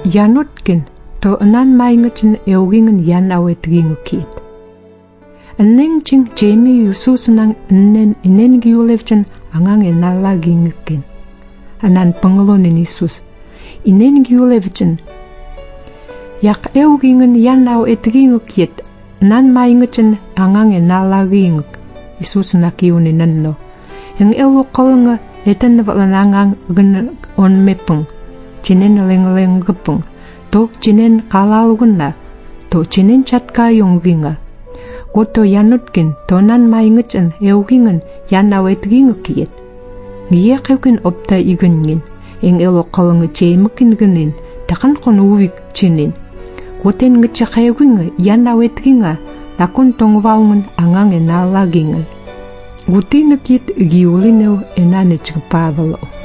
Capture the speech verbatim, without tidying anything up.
Janutkin to anan maingachin eugingen yan awetgingukit. Anneng ching Jamie Yususunang nen inen giulevchen angang enalagingkin. Anan pangalonin Isus. Inen giulevchen. Yak eugingen yan awetgingukit. Nan maingachin angang enalaginguk. Isus nakiunin nanno. Yang elu kalanga etan nabalanangang gan on mepung. Chinen leng-leng gepung. To chinen kalalguna. To chinen chatka yongginga. Goto yanutkin tonan maingachan eugingen yan awetgingukit. Ngiyakewkin opta igangin. Eng elo kalanga chemakin ganin. Takan kon uvik chinin. Goten ngachakewginga yan awetginga. Lakon tongwaungan angang enalagingan. Gutinakit giulineo enanechgpavalo.